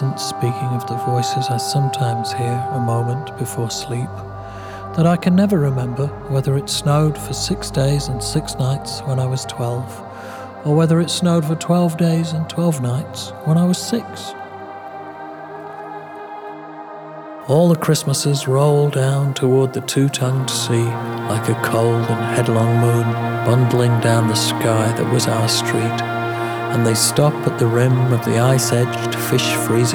distance, speaking of the voices I sometimes hear a moment before sleep, that I can never remember whether it snowed for 6 days and 6 nights when I was 12, or whether it snowed for 12 days and 12 nights when I was 6. All the Christmases roll down toward the two-tongued sea like a cold and headlong moon bundling down the sky that was our street, and they stop at the rim of the ice-edged, fish-freezing